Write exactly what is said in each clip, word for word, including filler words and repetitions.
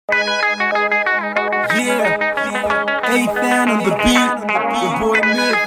Yeah, Athan on the beat, the boy Myth.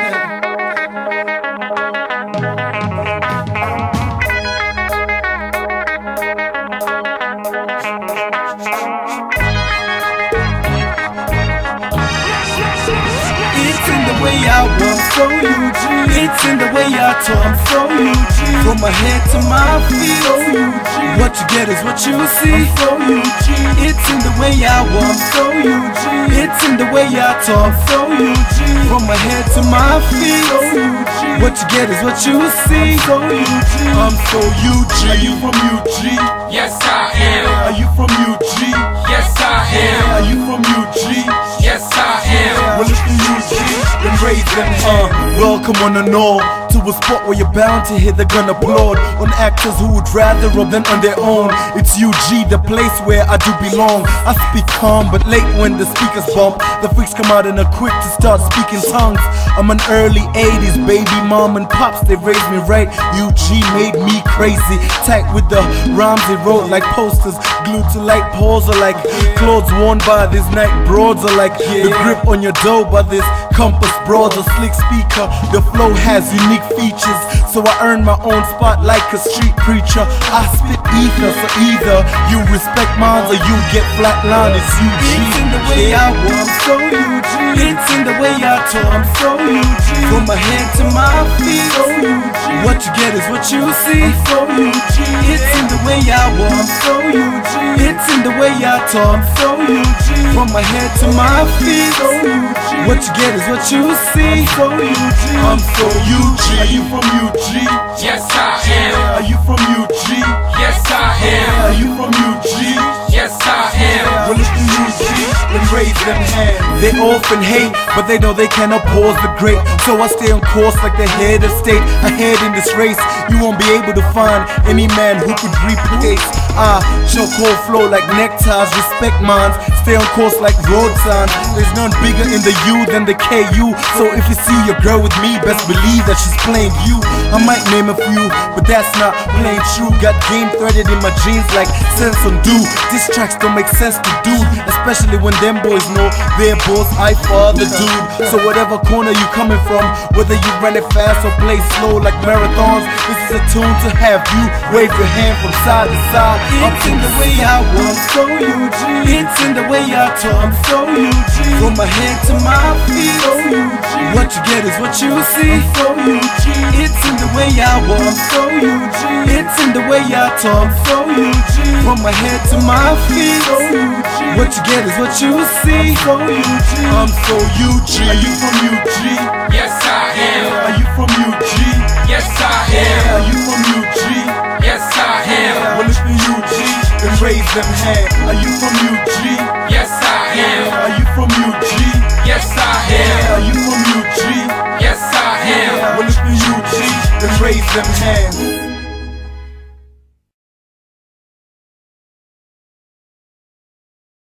It's in the way I walk, so U G. It's in the way I talk, so U G. From my head to my feet, so U G. What you get is what you see, so U G. It's in the way I walk, so U G. It's in the way I talk, so U G. From my head to my feet, so U G. What you get is what you see, so U G. I'm so U G. Are you from U G? Yes, I am. Are you from U G? Yes, I am. Are you from U G? Yes, I am. Well, if you U G, then raise them. Uh, welcome on and all to a spot where you're bound to hear the gun applaud on actors who would rather rob than on their own. It's U G, the place where I do belong. I speak calm, but late when the speakers bump, the freaks come out and are quick to start speaking tongues. I'm an early eighties baby, mom and pops, they raised me right. U G made me crazy, tagged with the rhymes they wrote like posters, glued to light poles are like clothes worn by these night broads are like the grip on your dough by this compass broads, a slick speaker. The flow has unique features, so I earn my own spot like a street preacher. I spit ether, so either you respect mine or you get flatline. It's U G. It's in the way I walk, I'm so U G. It's in the way I talk, I'm so U G. From my head to my feet, so U G. What you get is what you see, I'm so U G. It's in the way I walk, I'm so U G. It's in the way I talk, I'm so U G. From my head to my feet, so U G. What you get is what you see, so U G. I'm so U G. Are you from U G? Yes, I am. Are you from U G? Yes, I am. Are you from U G? Yes, I am. Well, if you U G, then raise them hands. They often hate, but they know they cannot pause the great. So I stay on course like the head of state. Ahead in this race, you won't be able to find any man who could replace. I choke whole flow like neckties, respect mines. Stay on course like road signs. There's none bigger in the U than the K U. So if you see your girl with me, best believe that she's playing you. I might name a few, but that's not playing true. Got game threaded in my jeans like sense on do. These tracks don't make sense to do, especially when them boys know their boss, I father dude. So whatever corner you coming from, whether you run it fast or play slow like marathons, this is a tune to have you wave your hand from side to side. It's in the way I walk, so U G. It's in the way I talk, so U G. From my head to my feet, so U G. What you get is what you see, so U G. It's in the way I walk, so U G. It's in the way I talk, so U G. From my head to my feet, so U G. What you get is what you see, so U G. I'm so U G. Are you from U G? Yes, I am. Are you from U G? Yes, I am. Are you from U G? Yes, I am. Well, if you U G, then raise them hands. Are you from U G? Yes, I am. Are you from U G? Yes, I am. Are you from U G? Yes, I am. Well, if you U G, then raise them hands.